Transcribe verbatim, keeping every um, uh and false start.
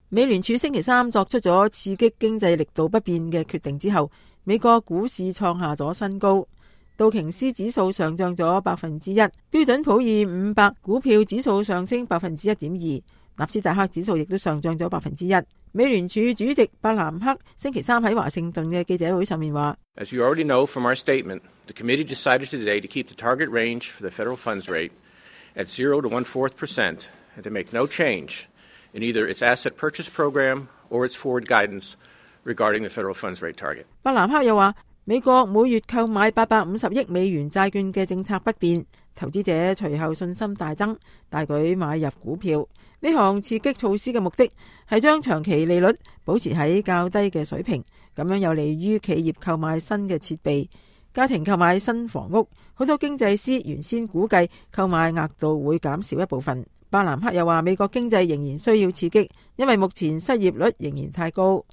美聯儲星期三作出咗刺激經濟力度不變嘅決定之後，美國股市創下咗新高，道瓊斯指數上漲咗百分之一，標準普爾五百股票指數上升百分之一點二，納斯達克指數亦都上漲咗百分之一。美聯儲主席伯南克星期三喺華盛頓嘅記者會上面話 ：As you already know from our statement, the committee decided today to keep the target range for the federal funds rate at zero to one fourth percent and to make no change in either its asset purchase program or its forward guidance regarding the federal funds rate target。 伯南克又話，美國每月購買八百五十億美元債券嘅政策不變，投資者隨後信心大增，大舉買入股票。呢項刺激措施嘅目的係將長期利率保持喺較低嘅水平，咁樣有利於企業購買新嘅設備，家庭購買新房屋。好多經濟師原先估計購買額度會減少一部分。伯南克又話，美國經濟仍然需要刺激，因為目前失業率仍然太高。